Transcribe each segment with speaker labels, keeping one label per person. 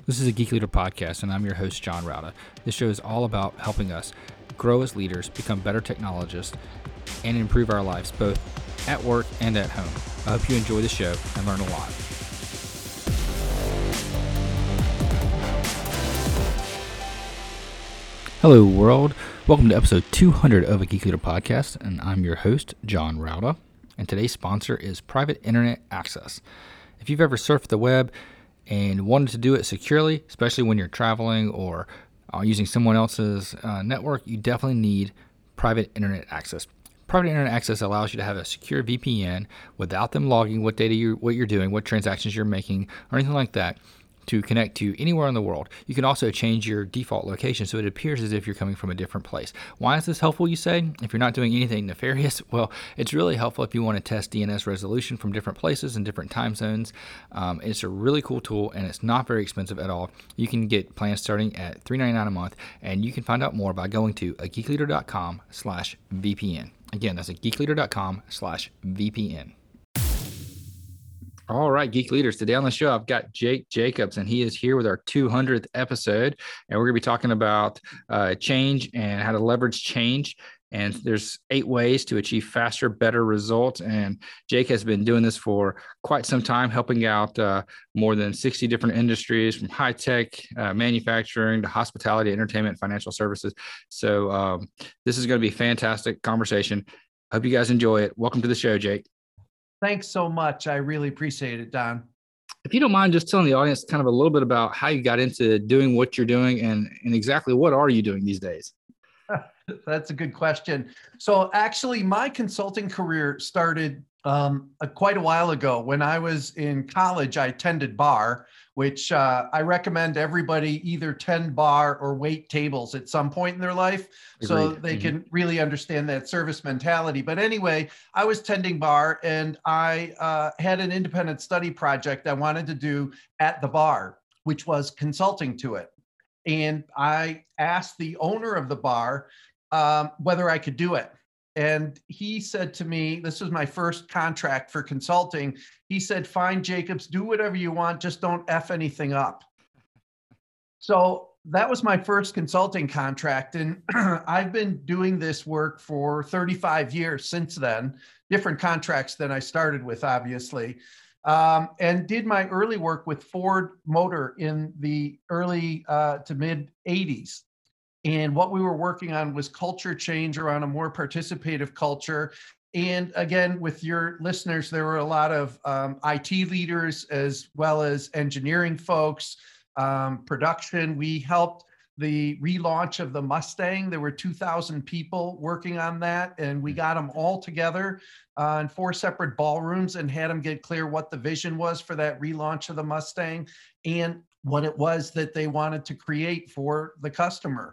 Speaker 1: This is a Geek Leader podcast, and I'm your host, John Rauda. This show is all about helping us grow as leaders, become better technologists, and improve our lives both at work and at home. I hope you enjoy the show and learn a lot. Hello, world. Welcome to episode 200 of a Geek Leader podcast, and I'm your host, John Rauda. And today's sponsor is Private Internet Access. If you've ever surfed the web and wanted to do it securely, especially when you're traveling or using someone else's network, you definitely need private internet access. Private internet access allows you to have a secure VPN without them logging what data what you're doing, what transactions you're making, or anything like that, to connect to anywhere in the world. You can also change your default location so it appears as if you're coming from a different place. Why is this helpful, you say? If you're not doing anything nefarious, well, it's really helpful if you want to test DNS resolution from different places and different time zones. It's a really cool tool, and it's not very expensive at all. You can get plans starting at $3.99 a month, and you can find out more by going to ageekleader.com/VPN. Again, that's ageekleader.com/VPN. All right, Geek Leaders. Today on the show, I've got Jake Jacobs, and he is here with our 200th episode. And we're going to be talking about change and how to leverage change. And there's 8 ways to achieve faster, better results. And Jake has been doing this for quite some time, helping out more than 60 different industries, from high tech, manufacturing to hospitality, entertainment, financial services. So this is going to be a fantastic conversation. Hope you guys enjoy it. Welcome to the show, Jake.
Speaker 2: Thanks so much. I really appreciate it, Don.
Speaker 1: If you don't mind just telling the audience kind of a little bit about how you got into doing what you're doing and exactly what are you doing these days?
Speaker 2: That's a good question. So actually, my consulting career started quite a while ago. When I was in college, I attended bar, which I recommend everybody either tend bar or wait tables at some point in their life.
Speaker 1: Agreed.
Speaker 2: So they can really understand that service mentality. But anyway, I was tending bar, and I had an independent study project I wanted to do at the bar, which was consulting to it. And I asked the owner of the bar whether I could do it. And he said to me, this was my first contract for consulting. He said, "Fine, Jacobs, do whatever you want, just don't F anything up." So that was my first consulting contract. And I've been doing this work for 35 years since then, different contracts than I started with, obviously, and did my early work with Ford Motor in the early to mid 80s. And what we were working on was culture change around a more participative culture. And again, with your listeners, there were a lot of IT leaders as well as engineering folks, production. We helped the relaunch of the Mustang. There were 2,000 people working on that, and we got them all together in 4 separate ballrooms and had them get clear what the vision was for that relaunch of the Mustang and what it was that they wanted to create for the customer.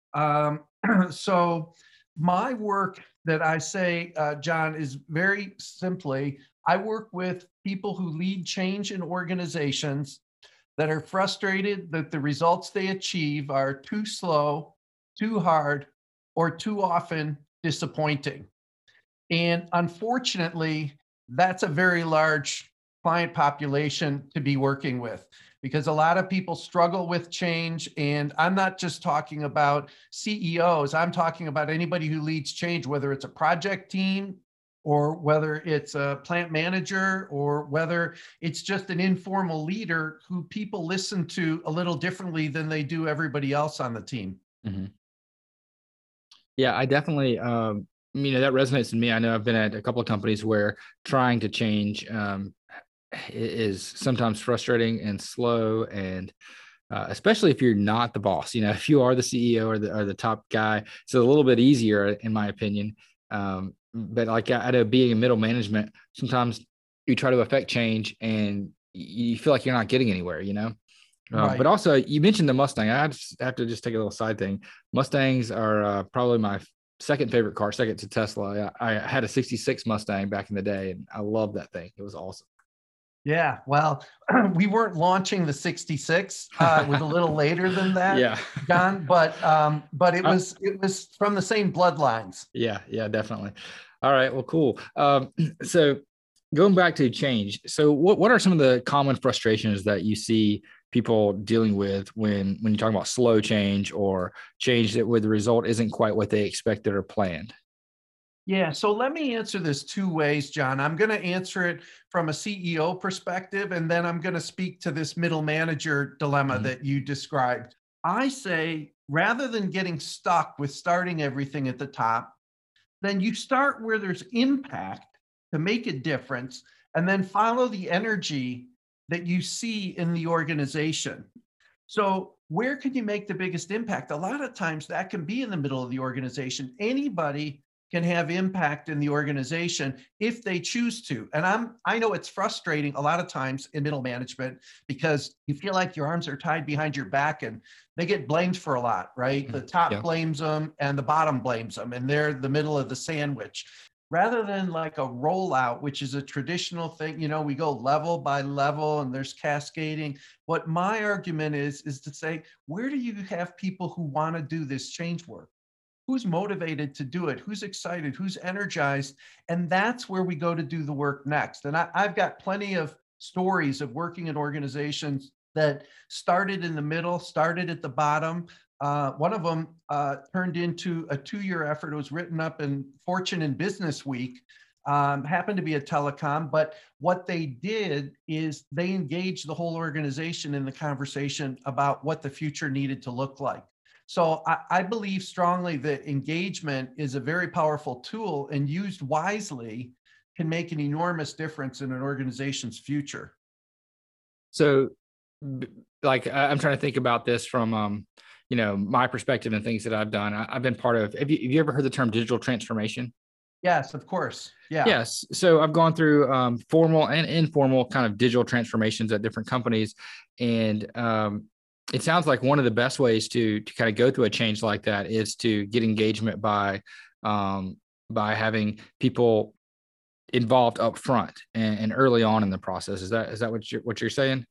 Speaker 2: So my work that I say, John, is very simply, I work with people who lead change in organizations that are frustrated that the results they achieve are too slow, too hard, or too often disappointing. And unfortunately, that's a very large client population to be working with, because a lot of people struggle with change. And I'm not just talking about CEOs, I'm talking about anybody who leads change, whether it's a project team or whether it's a plant manager or whether it's just an informal leader who people listen to a little differently than they do everybody else on the team.
Speaker 1: Mm-hmm. Yeah, I definitely, that resonates with me. I know I've been at a couple of companies where trying to change is sometimes frustrating and slow, and especially if you're not the boss. If you are the CEO or the top guy, it's a little bit easier, in my opinion. But like out of being in middle management, sometimes you try to affect change and you feel like you're not getting anywhere, Right. But also, you mentioned the Mustang. I just have to take a little side thing. Mustangs are probably my second favorite car, second to Tesla. I had a 66 Mustang back in the day, and I loved that thing. It was awesome.
Speaker 2: Yeah, well, we weren't launching the 66. It was a little later than that,
Speaker 1: yeah,
Speaker 2: John. But it was from the same bloodlines.
Speaker 1: Yeah, definitely. All right, well, cool. So going back to change, so what are some of the common frustrations that you see people dealing with when you talk about slow change or change that where the result isn't quite what they expected or planned?
Speaker 2: Yeah, so let me answer this two ways, John. I'm going to answer it from a CEO perspective, and then I'm going to speak to this middle manager dilemma
Speaker 1: Mhm.
Speaker 2: that you described. I say rather than getting stuck with starting everything at the top, then you start where there's impact to make a difference, and then follow the energy that you see in the organization. So, where can you make the biggest impact? A lot of times that can be in the middle of the organization. Anybody can have impact in the organization if they choose to. And I know it's frustrating a lot of times in middle management because you feel like your arms are tied behind your back and they get blamed for a lot, right? The top
Speaker 1: Yeah.
Speaker 2: blames them and the bottom blames them, and they're the middle of the sandwich rather than like a rollout, which is a traditional thing. We go level by level and there's cascading. What my argument is to say, where do you have people who want to do this change work? Who's motivated to do it? Who's excited? Who's energized? And that's where we go to do the work next. And I've got plenty of stories of working in organizations that started in the middle, started at the bottom. One of them turned into a 2-year effort. It was written up in Fortune and Business Week. Happened to be a telecom, but what they did is they engaged the whole organization in the conversation about what the future needed to look like. So I believe strongly that engagement is a very powerful tool, and used wisely can make an enormous difference in an organization's future.
Speaker 1: So, like, I'm trying to think about this from, my perspective and things that I've done. I've been part of. Have you ever heard the term digital transformation?
Speaker 2: Yes, of course. Yeah.
Speaker 1: Yes. So I've gone through formal and informal kind of digital transformations at different companies, and it sounds like one of the best ways to kind of go through a change like that is to get engagement by having people involved up front and early on in the process. Is that what you're saying?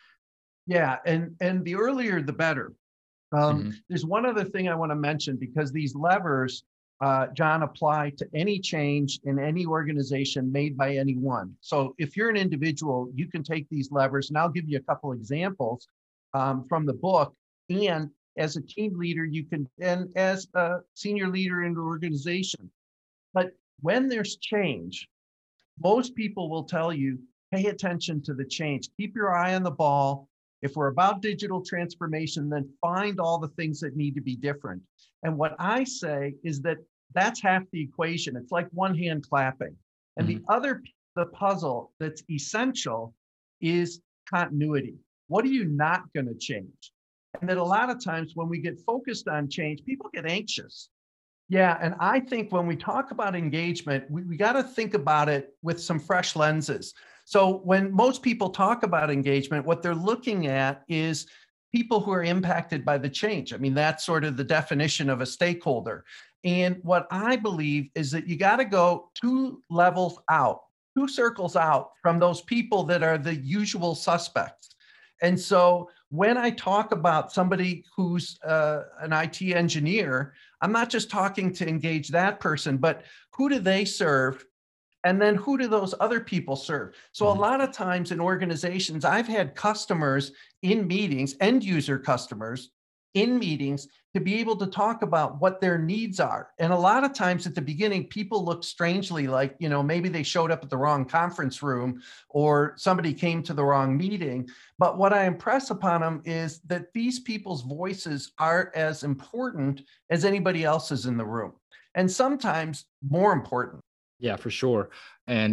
Speaker 2: Yeah. And the earlier, the better.
Speaker 1: Hmm.
Speaker 2: There's one other thing I want to mention because these levers, John, apply to any change in any organization made by anyone. So if you're an individual, you can take these levers, and I'll give you a couple examples from the book. And as a team leader, you can, and as a senior leader in an organization. But when there's change, most people will tell you, pay attention to the change. Keep your eye on the ball. If we're about digital transformation, then find all the things that need to be different. And what I say is that that's half the equation. It's like one hand clapping. And the
Speaker 1: Hmm.
Speaker 2: other piece of the puzzle that's essential is continuity. What are you not going to change? And that a lot of times when we get focused on change, people get anxious. Yeah, and I think when we talk about engagement, we got to think about it with some fresh lenses. So when most people talk about engagement, what they're looking at is people who are impacted by the change. I mean, that's sort of the definition of a stakeholder. And what I believe is that you got to go 2 levels out, 2 circles out from those people that are the usual suspects. And so when I talk about somebody who's an IT engineer, I'm not just talking to engage that person, but who do they serve? And then who do those other people serve? So a
Speaker 1: Hmm.
Speaker 2: lot of times in organizations, I've had customers in meetings, end user customers in meetings to be able to talk about what their needs are. And a lot of times at the beginning, people look strangely like, maybe they showed up at the wrong conference room or somebody came to the wrong meeting. But what I impress upon them is that these people's voices are as important as anybody else's in the room. And sometimes more important.
Speaker 1: Yeah, for sure. And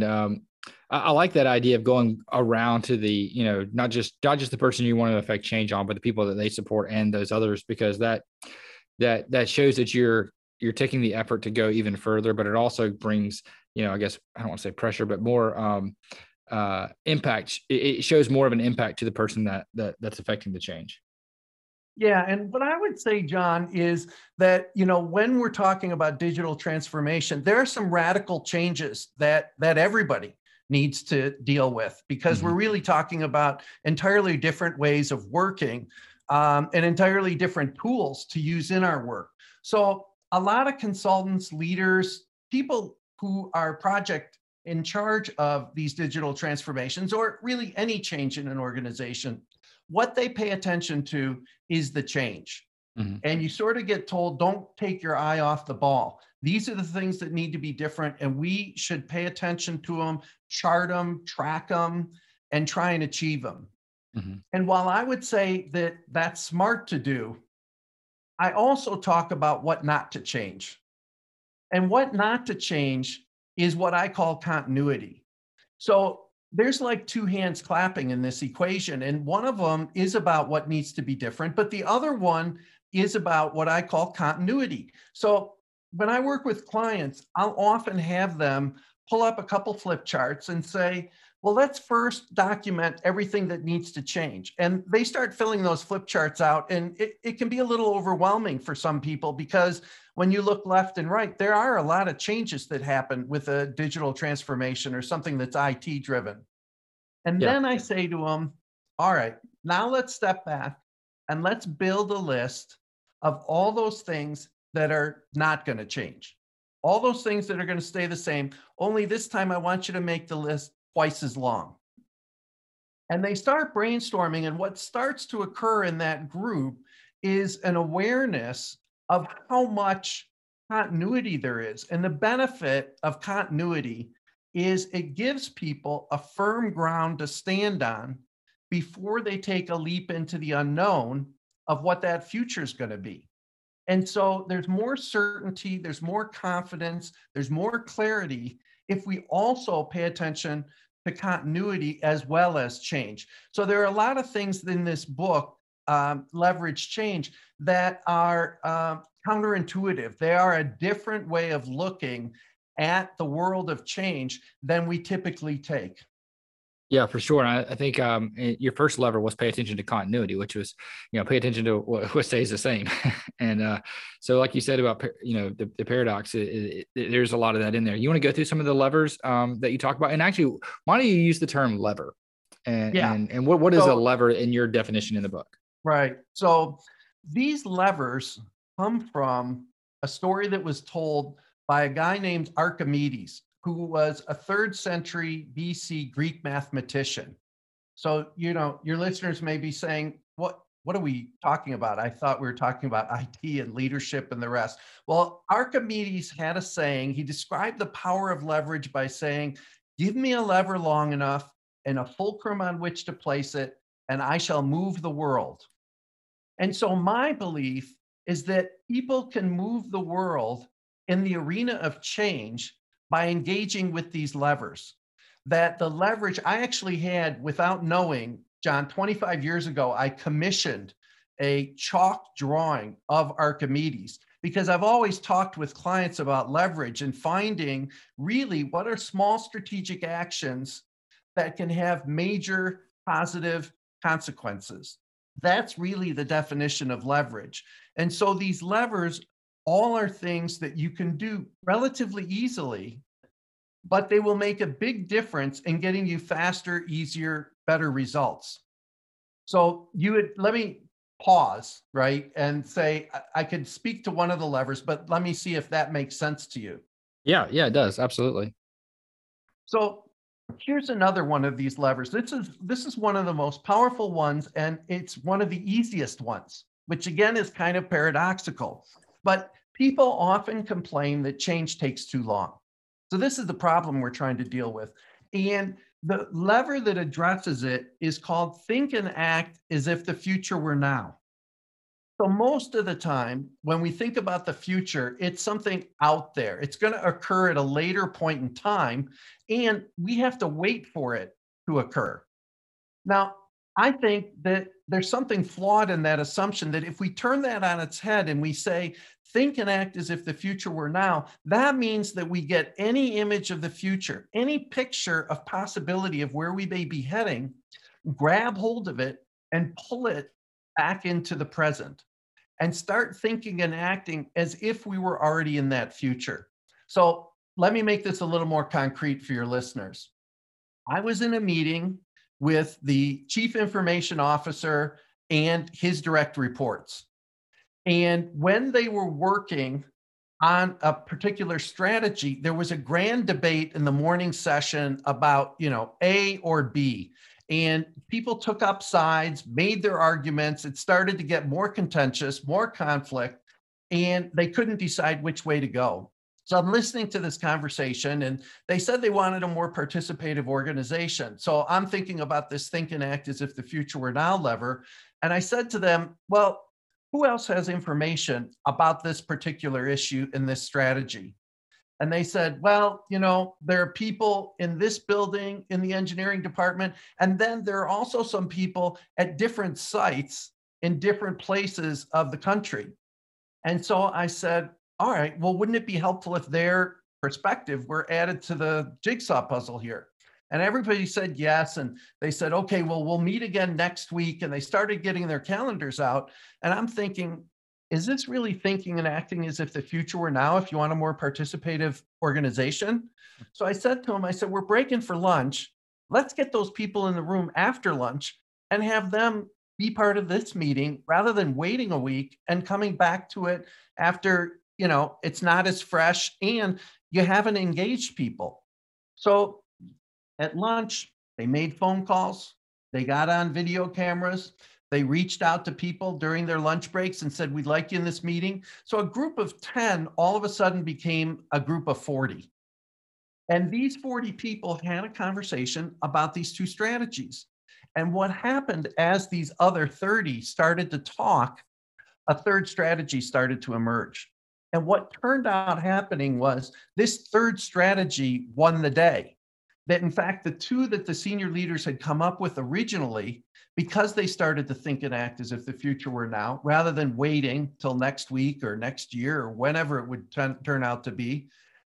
Speaker 1: I like that idea of going around to the, not just the person you want to affect change on, but the people that they support and those others, because that shows that you're taking the effort to go even further. But it also brings, I guess I don't want to say pressure, but more impact. It shows more of an impact to the person that's affecting the change.
Speaker 2: Yeah, and what I would say, John, is that when we're talking about digital transformation, there are some radical changes that everybody needs to deal with because we're
Speaker 1: Hmm.
Speaker 2: really talking about entirely different ways of working and entirely different tools to use in our work. So a lot of consultants, leaders, people who are project in charge of these digital transformations or really any change in an organization what they pay attention to is the change.
Speaker 1: Mm-hmm.
Speaker 2: And you sort of get told, don't take your eye off the ball. These are the things that need to be different, and we should pay attention to them, chart them, track them, and try and achieve them.
Speaker 1: Mm-hmm.
Speaker 2: And while I would say that that's smart to do, I also talk about what not to change. And what not to change is what I call continuity. So there's like two hands clapping in this equation. And one of them is about what needs to be different, but the other one is about what I call continuity. So when I work with clients, I'll often have them pull up a couple flip charts and say, well, let's first document everything that needs to change. And they start filling those flip charts out. And it can be a little overwhelming for some people because when you look left and right, there are a lot of changes that happen with a digital transformation or something that's IT driven. And
Speaker 1: Yeah.
Speaker 2: then I say to them, all right, now let's step back and let's build a list of all those things that are not going to change. All those things that are going to stay the same. Only this time I want you to make the list twice as long. And they start brainstorming. And what starts to occur in that group is an awareness of how much continuity there is. And the benefit of continuity is it gives people a firm ground to stand on before they take a leap into the unknown of what that future is going to be. And so there's more certainty, there's more confidence, there's more clarity if we also pay attention to continuity as well as change. So there are a lot of things in this book, Leverage Change, that are counterintuitive. They are a different way of looking at the world of change than we typically take.
Speaker 1: Yeah, for sure. And I think your first lever was pay attention to continuity, which was, pay attention to what stays the same. And so like you said about, the paradox, there's a lot of that in there. You want to go through some of the levers that you talk about? And actually, why don't you use the term lever? And what is a lever in your definition in the book?
Speaker 2: Right. So these levers come from a story that was told by a guy named Archimedes, who was a 3rd century BC Greek mathematician. So, your listeners may be saying, what are we talking about? I thought we were talking about IT and leadership and the rest. Well, Archimedes had a saying. He described the power of leverage by saying, give me a lever long enough and a fulcrum on which to place it, and I shall move the world. And so my belief is that people can move the world in the arena of change by engaging with these levers. That the leverage I actually had, without knowing, John, 25 years ago, I commissioned a chalk drawing of Archimedes because I've always talked with clients about leverage and finding really what are small strategic actions that can have major positive consequences. That's really the definition of leverage. And so these levers all are things that you can do relatively easily, but they will make a big difference in getting you faster, easier, better results. So let me pause, right? And say, I could speak to one of the levers, but let me see if that makes sense to you.
Speaker 1: Yeah, it does. Absolutely.
Speaker 2: So here's another one of these levers. This is one of the most powerful ones, and it's one of the easiest ones, which again is kind of paradoxical. But people often complain that change takes too long. So this is the problem we're trying to deal with. And the lever that addresses it is called think and act as if the future were now. So most of the time, when we think about the future, it's something out there. It's going to occur at a later point in time, and we have to wait for it to occur. Now, I think that there's something flawed in that assumption that if we turn that on its head and we say, think and act as if the future were now, that means that we get any image of the future, any picture of possibility of where we may be heading, grab hold of it and pull it back into the present and start thinking and acting as if we were already in that future. So let me make this a little more concrete for your listeners. I was in a meeting with the chief information officer and his direct reports. And when they were working on a particular strategy, there was a grand debate in the morning session about, A or B. And people took up sides, made their arguments. It started to get more contentious, more conflict, and they couldn't decide which way to go. So I'm listening to this conversation, and they said they wanted a more participative organization. So I'm thinking about this Think and Act as if the future were now lever. And I said to them, well, who else has information about this particular issue in this strategy? And they said, well, there are people in this building in the engineering department. And then there are also some people at different sites in different places of the country. And so I said, all right, well, wouldn't it be helpful if their perspective were added to the jigsaw puzzle here? And everybody said yes. And they said, okay, well, we'll meet again next week. And they started getting their calendars out. And I'm thinking, is this really thinking and acting as if the future were now, if you want a more participative organization? So I said to them, I said, we're breaking for lunch. Let's get those people in the room after lunch and have them be part of this meeting rather than waiting a week and coming back to it after, it's not as fresh and you haven't engaged people. So at lunch, they made phone calls. They got on video cameras. They reached out to people during their lunch breaks and said, we'd like you in this meeting. So a group of 10 all of a sudden became a group of 40. And these 40 people had a conversation about these two strategies. And what happened as these other 30 started to talk, a third strategy started to emerge. And what turned out happening was this third strategy won the day. That in fact, the two that the senior leaders had come up with originally, because they started to think and act as if the future were now, rather than waiting till next week or next year or whenever it would turn out to be,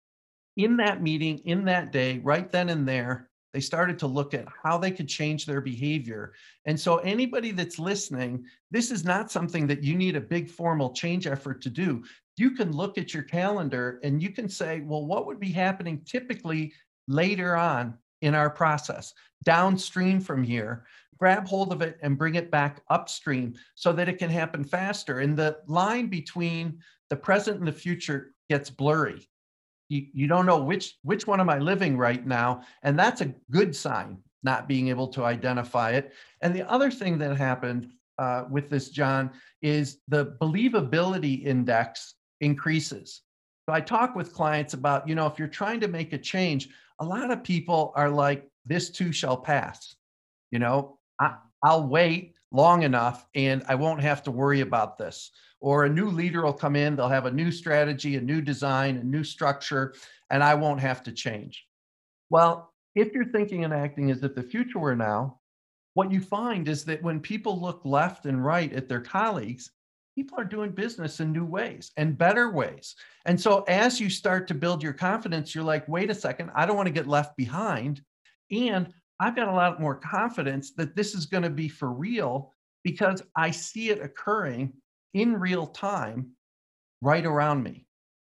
Speaker 2: in that meeting, in that day, right then and there, they started to look at how they could change their behavior. And so anybody that's listening, this is not something that you need a big formal change effort to do. You can look at your calendar and you can say, well, what would be happening typically later on in our process, downstream from here, grab hold of it and bring it back upstream so that it can happen faster. And the line between the present and the future gets blurry. You don't know which one am I living right now? And that's a good sign, not being able to identify it. And the other thing that happened with this, John, is the believability index increases. So I talk with clients about, if you're trying to make a change, a lot of people are like, this too shall pass. I'll wait long enough and I won't have to worry about this. Or a new leader will come in, they'll have a new strategy, a new design, a new structure, and I won't have to change. Well, if you're thinking and acting as if the future were now, what you find is that when people look left and right at their colleagues, people are doing business in new ways and better ways. And so as you start to build your confidence, you're like, wait a second, I don't want to get left behind. And I've got a lot more confidence that this is going to be for real because I see it occurring in real time right around me.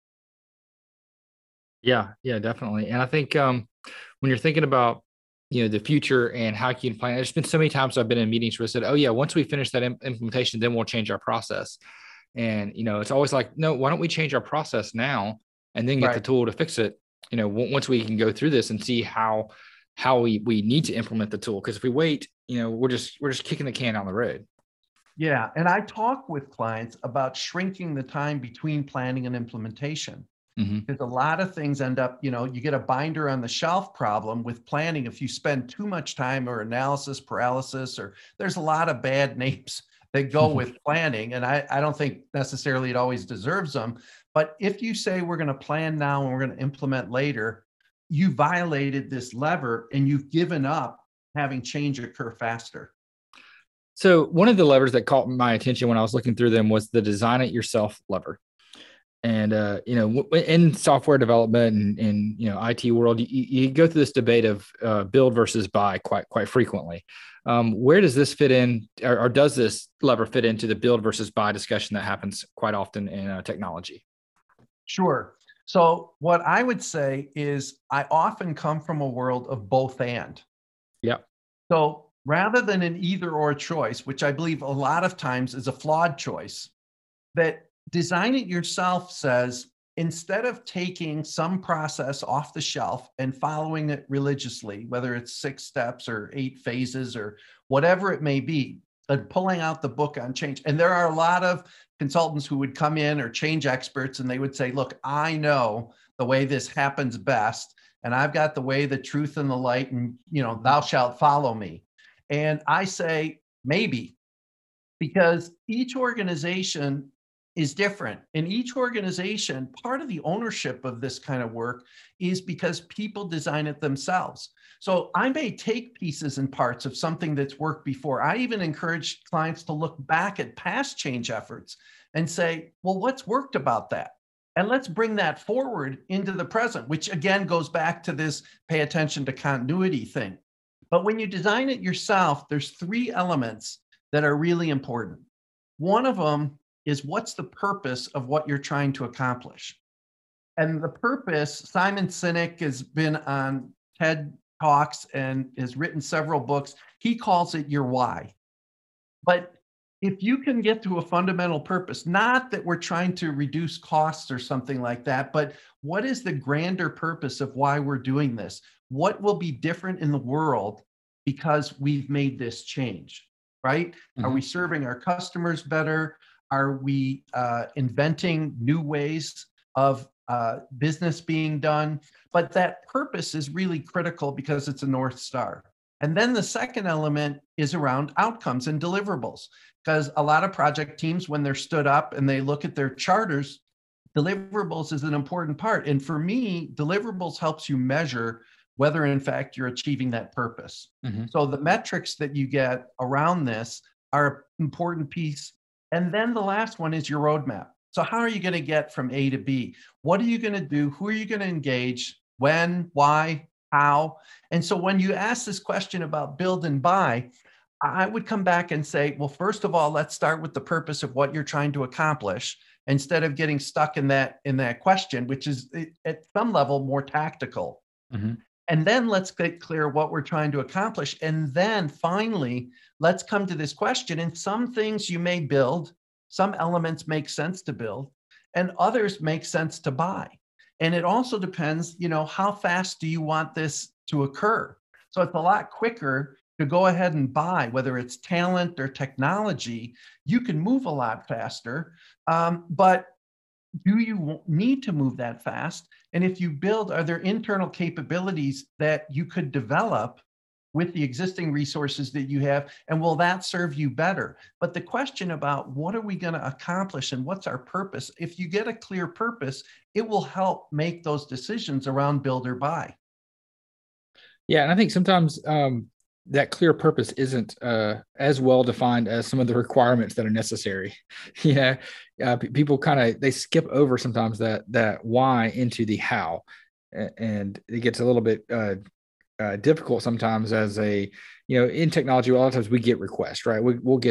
Speaker 1: Yeah, definitely. And I think when you're thinking about, the future and how you can plan, there's been so many times I've been in meetings where I said, oh yeah, once we finish that implementation, then we'll change our process. And, it's always like, no, why don't we change our process now and then get the tool to fix it? Once we can go through this and see how we need to implement the tool. Because if we wait, we're just kicking the can down the road.
Speaker 2: Yeah. And I talk with clients about shrinking the time between planning and implementation. Because a lot of things end up, you get a binder on the shelf problem with planning. If you spend too much time or analysis paralysis, or there's a lot of bad names that go with planning. And I don't think necessarily it always deserves them. But if you say we're going to plan now and we're going to implement later, you violated this lever and you've given up having change occur faster.
Speaker 1: So one of the levers that caught my attention when I was looking through them was the design it yourself lever. And, in software development and IT world, you go through this debate of build versus buy quite frequently. Where does this fit in, or does this lever fit into the build versus buy discussion that happens quite often in technology?
Speaker 2: Sure. So what I would say is I often come from a world of both and.
Speaker 1: Yeah.
Speaker 2: So rather than an either or choice, which I believe a lot of times is a flawed choice, that design it yourself says, instead of taking some process off the shelf and following it religiously, whether it's 6 steps or 8 phases or whatever it may be, and pulling out the book on change. And there are a lot of consultants who would come in, or change experts, and they would say, look, I know the way this happens best, and I've got the way, the truth, and the light, and thou shalt follow me. And I say, maybe, because each organization is different. In each organization, part of the ownership of this kind of work is because people design it themselves. So I may take pieces and parts of something that's worked before. I even encourage clients to look back at past change efforts and say, well, what's worked about that? And let's bring that forward into the present, which again goes back to this pay attention to continuity thing. But when you design it yourself, there's 3 elements that are really important. One of them is, what's the purpose of what you're trying to accomplish? And the purpose, Simon Sinek has been on TED Talks and has written several books. He calls it your why. But if you can get to a fundamental purpose, not that we're trying to reduce costs or something like that, but what is the grander purpose of why we're doing this? What will be different in the world because we've made this change, right? Are we serving our customers better? Are we inventing new ways of business being done? But that purpose is really critical because it's a North Star. And then the second element is around outcomes and deliverables, because a lot of project teams, when they're stood up and they look at their charters, deliverables is an important part. And for me, deliverables helps you measure whether in fact you're achieving that purpose. So the metrics that you get around this are an important piece. And then the last one is your roadmap. So how are you going to get from A to B? What are you going to do? Who are you going to engage? When, why, how? And so when you ask this question about build and buy, I would come back and say, well, first of all, let's start with the purpose of what you're trying to accomplish, instead of getting stuck in that question, which is at some level more tactical. And then let's get clear what we're trying to accomplish. And then finally, let's come to this question. And some things you may build, some elements make sense to build, and others make sense to buy. And it also depends, how fast do you want this to occur? So it's a lot quicker to go ahead and buy, whether it's talent or technology. You can move a lot faster, but do you need to move that fast? And if you build, are there internal capabilities that you could develop with the existing resources that you have? And will that serve you better? But the question about what are we going to accomplish and what's our purpose, if you get a clear purpose, it will help make those decisions around build or buy.
Speaker 1: Yeah, and I think sometimes that clear purpose isn't as well defined as some of the requirements that are necessary. People they skip over sometimes that why into the how, and it gets a little bit difficult sometimes as in technology. A lot of times we get requests, right?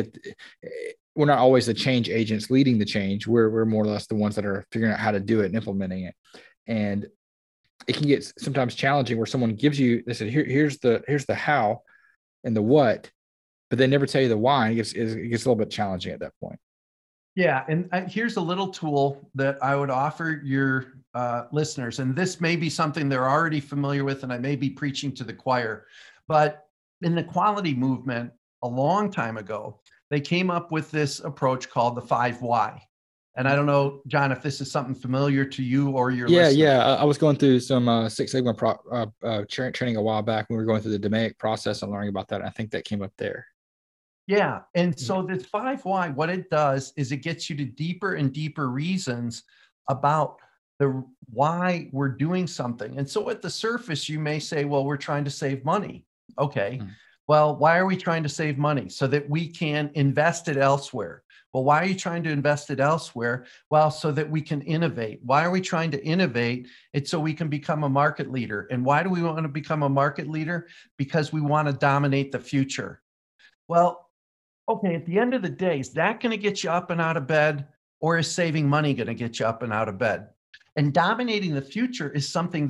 Speaker 1: We're not always the change agents leading the change. We're more or less the ones that are figuring out how to do it and implementing it. And it can get sometimes challenging where someone gives you, they said, here's the how and the what, but they never tell you the why. It gets a little bit challenging at that point.
Speaker 2: Yeah, and here's a little tool that I would offer your listeners, and this may be something they're already familiar with, and I may be preaching to the choir, but in the quality movement a long time ago, they came up with this approach called the 5 why. And I don't know, John, if this is something familiar to you or your listeners.
Speaker 1: Yeah. I was going through some Six Sigma training a while back when we were going through the DMAIC process and learning about that. I think that came up there.
Speaker 2: Yeah. And so this 5 why, what it does is it gets you to deeper and deeper reasons about the why we're doing something. And so at the surface, you may say, well, we're trying to save money. Okay. Well, why are we trying to save money? So that we can invest it elsewhere. Well, why are you trying to invest it elsewhere? Well, so that we can innovate. Why are we trying to innovate? It's so we can become a market leader. And why do we want to become a market leader? Because we want to dominate the future. Well, okay, at the end of the day, is that going to get you up and out of bed, or is saving money going to get you up and out of bed? And dominating the future is something that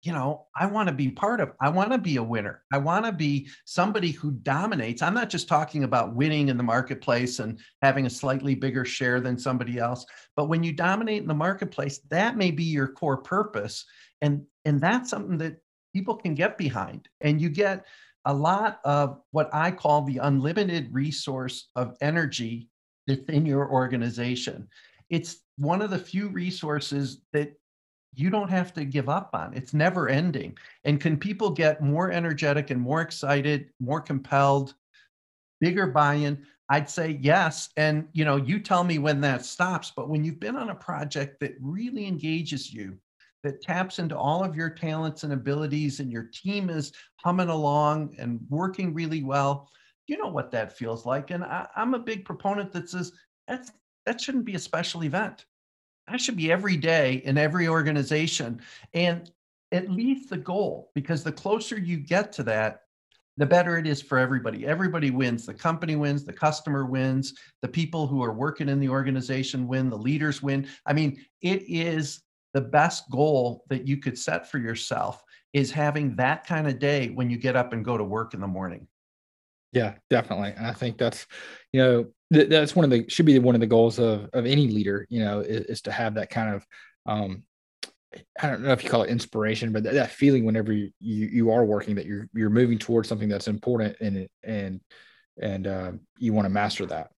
Speaker 2: I want to be I want to be a winner. I want to be somebody who dominates. I'm not just talking about winning in the marketplace and having a slightly bigger share than somebody else, but when you dominate in the marketplace, that may be your core purpose. And that's something that people can get behind. And you get a lot of what I call the unlimited resource of energy within your organization. It's one of the few resources that you don't have to give up on. It's never ending. And can people get more energetic and more excited, more compelled, bigger buy-in? I'd say yes. And you tell me when that stops, but when you've been on a project that really engages you, that taps into all of your talents and abilities, and your team is humming along and working really well, you know what that feels like. And I'm a big proponent that says that shouldn't be a special event. That should be every day in every organization, and at least the goal, because the closer you get to that, the better it is for everybody. Everybody wins. The company wins, the customer wins, the people who are working in the organization win, the leaders win. I mean, it is the best goal that you could set for yourself, is having that kind of day when you get up and go to work in the morning.
Speaker 1: Yeah, definitely. And I think that's, that's should be one of the goals of any leader, is to have that kind of, I don't know if you call it inspiration, but that feeling whenever you are working, that you're moving towards something that's important, and you want to master that.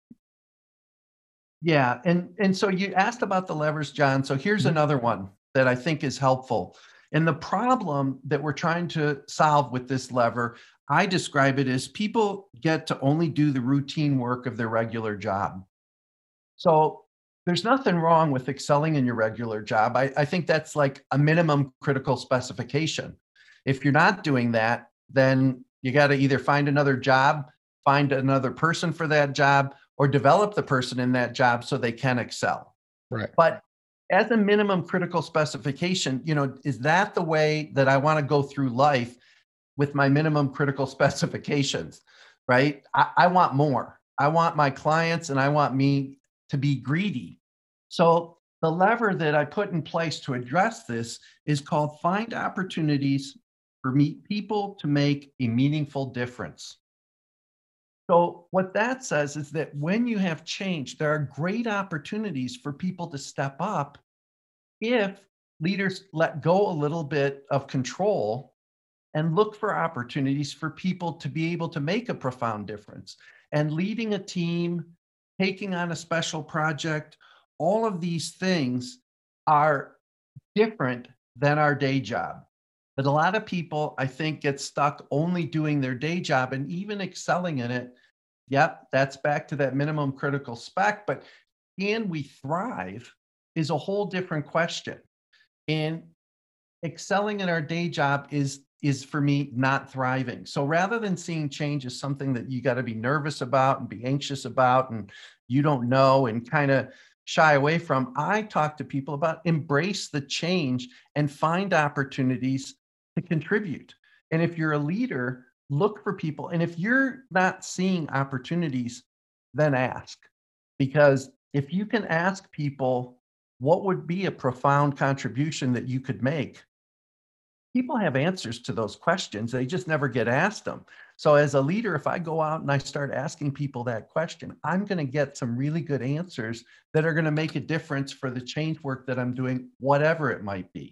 Speaker 2: Yeah, and so you asked about the levers, John. So here's
Speaker 1: Mhm.
Speaker 2: another one that I think is helpful. And the problem that we're trying to solve with this lever, I describe it as people get to only do the routine work of their regular job. So there's nothing wrong with excelling in your regular job. I think that's like a minimum critical specification. If you're not doing that, then you got to either find another job, find another person for that job, or develop the person in that job so they can excel.
Speaker 1: Right.
Speaker 2: But as a minimum critical specification, is that the way that I want to go through life with my minimum critical specifications, right? I want more. I want my clients and I want me to be greedy. So the lever that I put in place to address this is called Find Opportunities for People to Make a Meaningful Difference. So what that says is that when you have change, there are great opportunities for people to step up if leaders let go a little bit of control and look for opportunities for people to be able to make a profound difference. And leading a team, taking on a special project, all of these things are different than our day job. But a lot of people, I think, get stuck only doing their day job and even excelling in it. Yep, that's back to that minimum critical spec. But can we thrive is a whole different question. And excelling in our day job is for me not thriving. So rather than seeing change as something that you got to be nervous about and be anxious about and you don't know and kind of shy away from, I talk to people about embrace the change and find opportunities to contribute. And if you're a leader, look for people. And if you're not seeing opportunities, then ask. Because if you can ask people what would be a profound contribution that you could make, people have answers to those questions. They just never get asked them. So as a leader, if I go out and I start asking people that question, I'm going to get some really good answers that are going to make a difference for the change work that I'm doing, whatever it might be.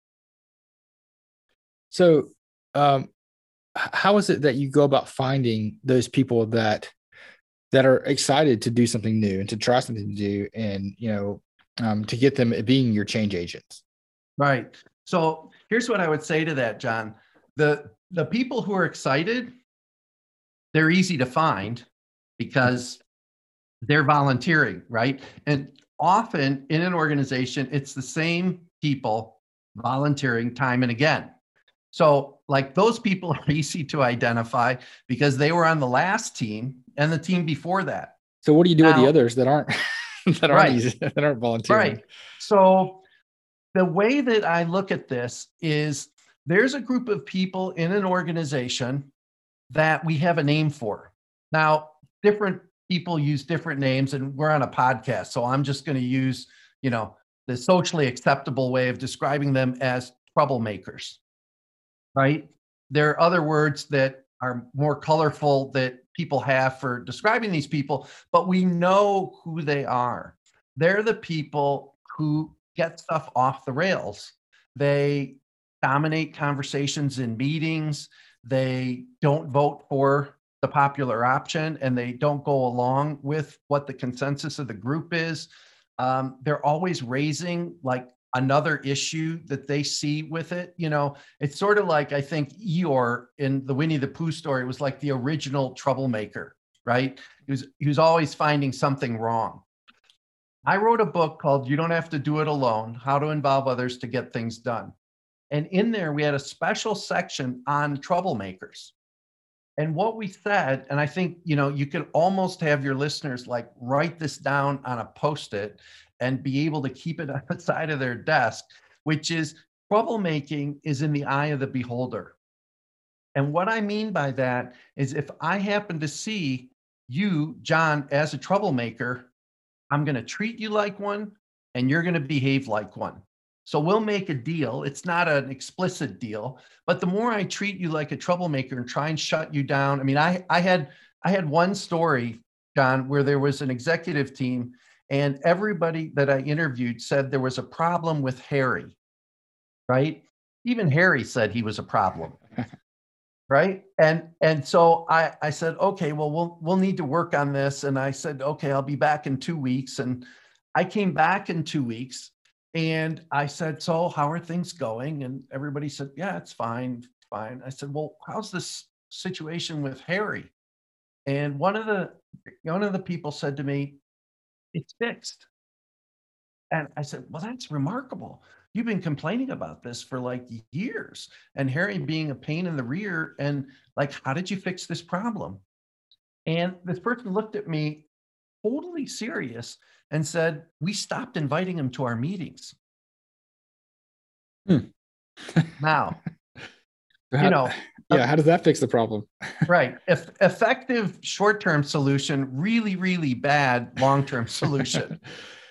Speaker 1: So, how is it that you go about finding those people that are excited to do something new and to try something new, and to get them being your change agents?
Speaker 2: Right. So here's what I would say to that, John. The people who are excited, they're easy to find because they're volunteering, right? And often in an organization, it's the same people volunteering time and again. So, like, those people are easy to identify because they were on the last team and the team before that.
Speaker 1: So, what do you do with the
Speaker 2: Now,
Speaker 1: others that aren't that aren't
Speaker 2: right,
Speaker 1: easy, that aren't volunteering?
Speaker 2: right. So, the way that I look at this is there's a group of people in an organization that we have a name for. Now, different people use different names, and we're on a podcast. So I'm just going to use, the socially acceptable way of describing them as troublemakers. right? There are other words that are more colorful that people have for describing these people, but we know who they are. They're the people who get stuff off the rails. They dominate conversations in meetings. They don't vote for the popular option and they don't go along with what the consensus of the group is. They're always raising like another issue that they see with it. You know, it's sort of like, I think Eeyore in the Winnie the Pooh story was like the original troublemaker, right? He was always finding something wrong. I wrote a book called You Don't Have to Do It Alone: How to Involve Others to Get Things Done. And in there, we had a special section on troublemakers. And what we said, and I think, you know, you could almost have your listeners like write this down on a post-it and be able to keep it on the side of their desk, which is troublemaking is in the eye of the beholder. And what I mean by that is if I happen to see you, John, as a troublemaker, I'm going to treat you like one and you're going to behave like one. So we'll make a deal. It's not an explicit deal, but the more I treat you like a troublemaker and try and shut you down. I mean, I had one story, John, where there was an executive team and everybody that I interviewed said there was a problem with Harry, right? Even Harry said he was a problem. Right. And so I said, okay, well, we'll need to work on this. And I said, okay, I'll be back in 2 weeks. And I came back in 2 weeks and I said, so how are things going? And everybody said, yeah, it's fine, fine. I said, well, how's this situation with Harry? And one of the people said to me, it's fixed. And I said, well, that's remarkable. You've been complaining about this for like years and Harry being a pain in the rear. And like, how did you fix this problem? And this person looked at me totally serious and said, we stopped inviting him to our meetings. Now, you know,
Speaker 1: yeah, how does that fix the problem?
Speaker 2: right. If effective short-term solution, really, really bad long-term solution.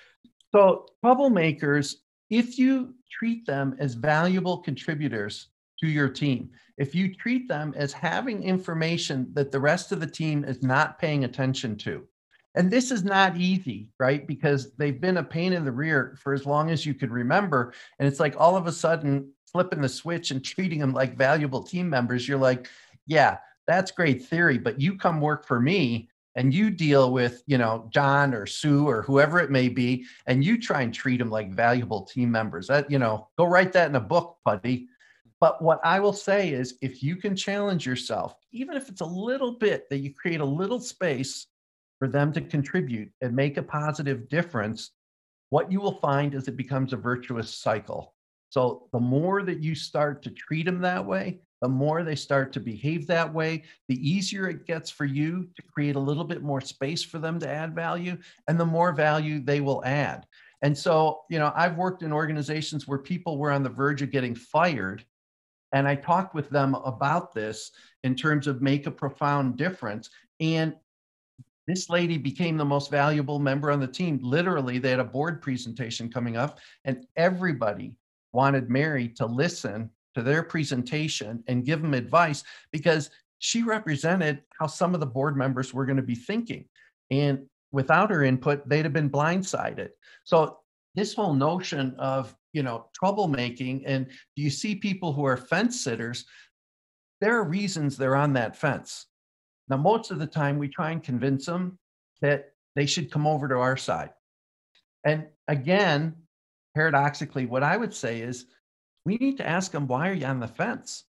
Speaker 2: So troublemakers, if you treat them as valuable contributors to your team, if you treat them as having information that the rest of the team is not paying attention to, and this is not easy, right? Because they've been a pain in the rear for as long as you could remember. And it's like all of a sudden flipping the switch and treating them like valuable team members. You're like, yeah, that's great theory, but you come work for me and you deal with, you know, John or Sue or whoever it may be, and you try and treat them like valuable team members. That, you know, go write that in a book, buddy. But what I will say is if you can challenge yourself, even if it's a little bit, that you create a little space for them to contribute and make a positive difference, what you will find is it becomes a virtuous cycle. So the more that you start to treat them that way, the more they start to behave that way, the easier it gets for you to create a little bit more space for them to add value, and the more value they will add. And so, you know, I've worked in organizations where people were on the verge of getting fired. And I talked with them about this in terms of make a profound difference. And this lady became the most valuable member on the team. Literally, they had a board presentation coming up, and everybody wanted Mary to listen to their presentation and give them advice because she represented how some of the board members were going to be thinking. And without her input, they'd have been blindsided. So this whole notion of, you know, troublemaking, and do you see people who are fence sitters? There are reasons they're on that fence. Now, most of the time, we try and convince them that they should come over to our side. And again, paradoxically, what I would say is we need to ask them, why are you on the fence?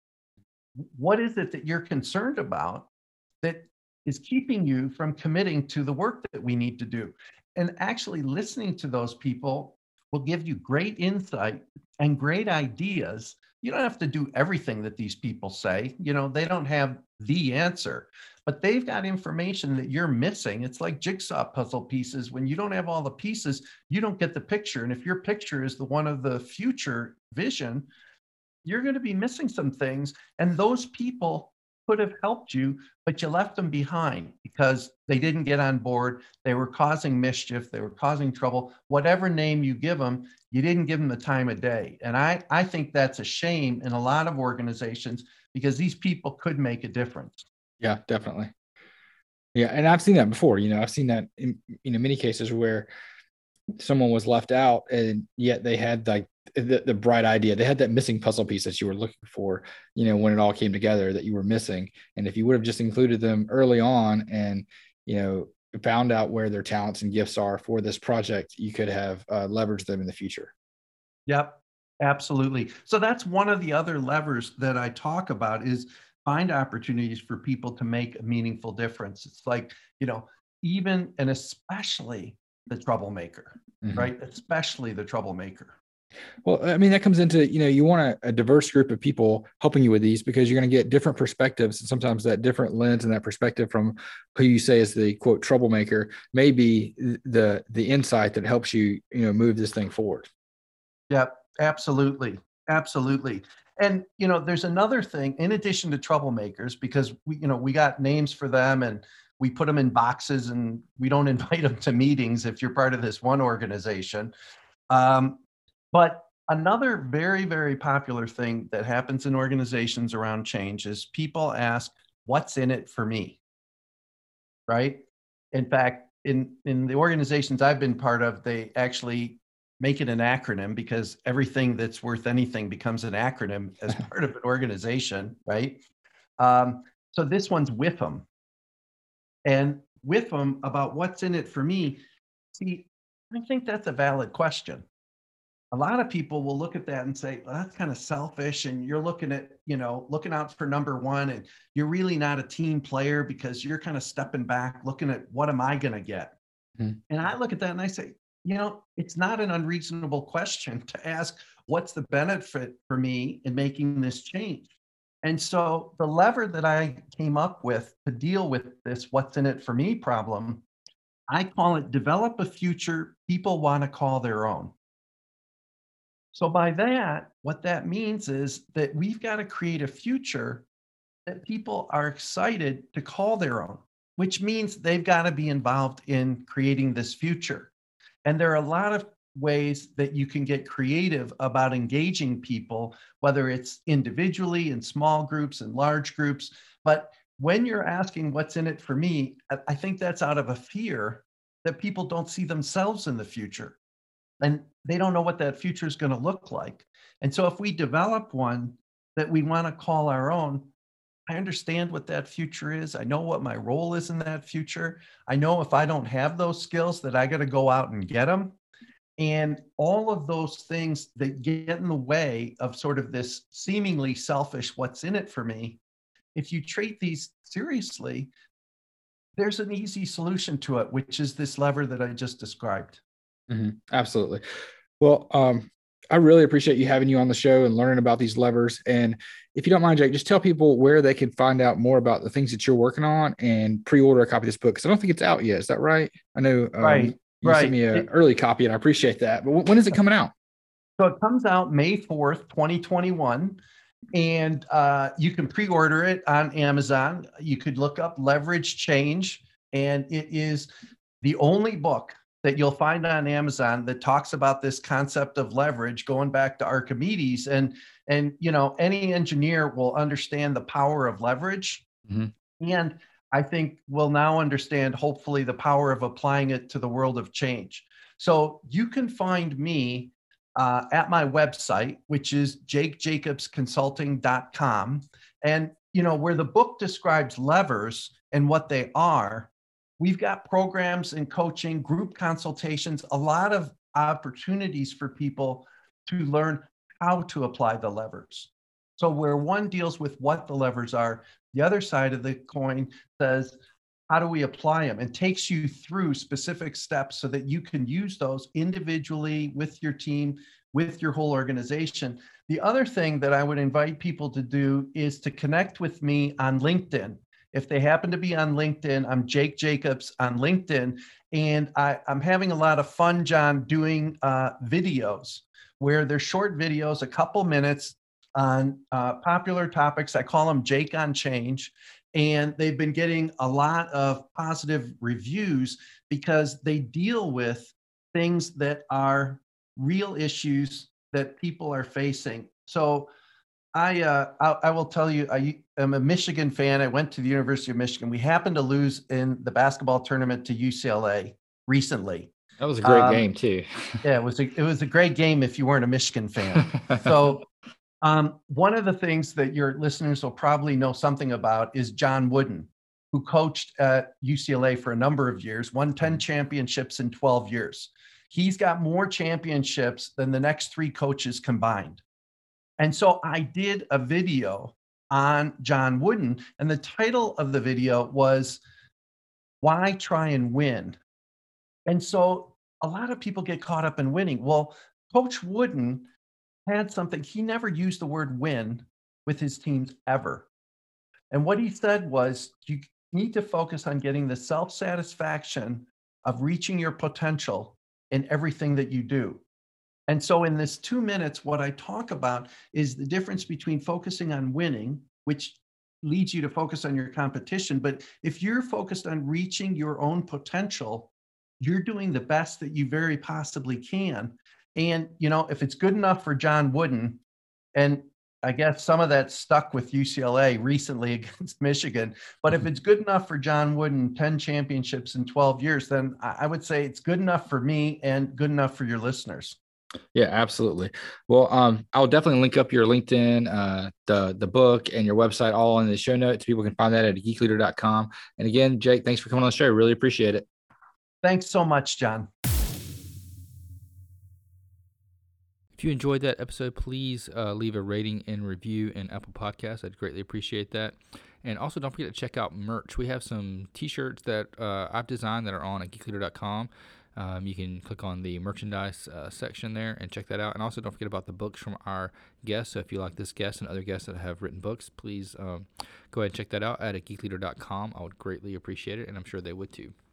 Speaker 2: What is it that you're concerned about that is keeping you from committing to the work that we need to do? And actually listening to those people will give you great insight and great ideas. You don't have to do everything that these people say. You know, they don't have the answer, but they've got information that you're missing. It's like jigsaw puzzle pieces. When you don't have all the pieces, you don't get the picture. And if your picture is the one of the future vision, you're going to be missing some things. And those people could have helped you, but you left them behind because they didn't get on board. They were causing mischief. They were causing trouble. Whatever name you give them, you didn't give them the time of day. And I think that's a shame in a lot of organizations because these people could make a difference.
Speaker 1: Yeah, definitely. Yeah, and I've seen that before. I've seen that in many cases where someone was left out, and yet they had like the bright idea. They had that missing puzzle piece that you were looking for. When it all came together, that you were missing. And if you would have just included them early on, and found out where their talents and gifts are for this project, you could have leveraged them in the future.
Speaker 2: Yep, absolutely. So that's one of the other levers that I talk about is find opportunities for people to make a meaningful difference. It's like, even and especially the troublemaker, right? Especially the troublemaker.
Speaker 1: Well, I mean, that comes into, you want a diverse group of people helping you with these because you're going to get different perspectives. And sometimes that different lens and that perspective from who you say is the quote troublemaker may be the insight that helps you, move this thing forward.
Speaker 2: Yep, absolutely. Absolutely. And, there's another thing in addition to troublemakers, because we got names for them and we put them in boxes and we don't invite them to meetings if you're part of this one organization. But another very, very popular thing that happens in organizations around change is people ask, what's in it for me? Right? In fact, in the organizations I've been part of, they actually make it an acronym because everything that's worth anything becomes an acronym as part of an organization, right? So this one's WIFM. And WIFM about what's in it for me, see, I think that's a valid question. A lot of people will look at that and say, well, that's kind of selfish. And you're looking at, looking out for number one, and you're really not a team player because you're kind of stepping back, looking at what am I going to get? Mm-hmm. And I look at that and I say, it's not an unreasonable question to ask, what's the benefit for me in making this change? And so the lever that I came up with to deal with this what's in it for me problem, I call it develop a future people want to call their own. So by that, what that means is that we've got to create a future that people are excited to call their own, which means they've got to be involved in creating this future. And there are a lot of ways that you can get creative about engaging people, whether it's individually in small groups and large groups. But when you're asking what's in it for me, I think that's out of a fear that people don't see themselves in the future. And they don't know what that future is going to look like. And so if we develop one that we want to call our own, I understand what that future is. I know what my role is in that future. I know if I don't have those skills that I got to go out and get them. And all of those things that get in the way of sort of this seemingly selfish, what's in it for me, if you treat these seriously, there's an easy solution to it, which is this lever that I just described.
Speaker 1: Mm-hmm. Absolutely. Well, I really appreciate you having you on the show and learning about these levers. And if you don't mind, Jake, just tell people where they can find out more about the things that you're working on and pre-order a copy of this book. Because I don't think it's out yet. Is that right? I know you sent me an early copy, and I appreciate that. But when is it coming out?
Speaker 2: So it comes out May 4th, 2021. And you can pre-order it on Amazon. You could look up Leverage Change. And it is the only book that you'll find on Amazon that talks about this concept of leverage going back to Archimedes. And any engineer will understand the power of leverage. Mm-hmm. And I think we'll now understand, hopefully, the power of applying it to the world of change. So you can find me at my website, which is jakejacobsconsulting.com. And, where the book describes levers and what they are, we've got programs and coaching, group consultations, a lot of opportunities for people to learn how to apply the levers. So where one deals with what the levers are, the other side of the coin says, how do we apply them? And takes you through specific steps so that you can use those individually with your team, with your whole organization. The other thing that I would invite people to do is to connect with me on LinkedIn. If they happen to be on LinkedIn, I'm Jake Jacobs on LinkedIn. And I'm having a lot of fun, John, doing videos where they're short videos, a couple minutes, on popular topics. I call them Jake on Change. And they've been getting a lot of positive reviews because they deal with things that are real issues that people are facing. So I will tell you, I am a Michigan fan. I went to the University of Michigan. We happened to lose in the basketball tournament to UCLA recently.
Speaker 1: That was a great game too.
Speaker 2: Yeah, it was a great game if you weren't a Michigan fan. So one of the things that your listeners will probably know something about is John Wooden, who coached at UCLA for a number of years, won 10 championships in 12 years. He's got more championships than the next 3 coaches combined. And so I did a video on John Wooden, and the title of the video was Why Try and Win? And so a lot of people get caught up in winning. Well, Coach Wooden had something, he never used the word win with his teams ever. And what he said was, you need to focus on getting the self-satisfaction of reaching your potential in everything that you do. And so in this 2 minutes, what I talk about is the difference between focusing on winning, which leads you to focus on your competition. But if you're focused on reaching your own potential, you're doing the best that you very possibly can. And, if it's good enough for John Wooden, and I guess some of that stuck with UCLA recently against Michigan, but if it's good enough for John Wooden, 10 championships in 12 years, then I would say it's good enough for me and good enough for your listeners.
Speaker 1: Yeah, absolutely. Well, I'll definitely link up your LinkedIn, the book, and your website all in the show notes. People can find that at geekleader.com. And again, Jake, thanks for coming on the show. Really appreciate it.
Speaker 2: Thanks so much, John.
Speaker 1: If you enjoyed that episode, please leave a rating and review in Apple Podcasts. I'd greatly appreciate that. And also, don't forget to check out merch. We have some T-shirts that I've designed that are on at geekleader.com. You can click on the merchandise section there and check that out. And also, don't forget about the books from our guests. So if you like this guest and other guests that have written books, please go ahead and check that out at geekleader.com. I would greatly appreciate it, and I'm sure they would too.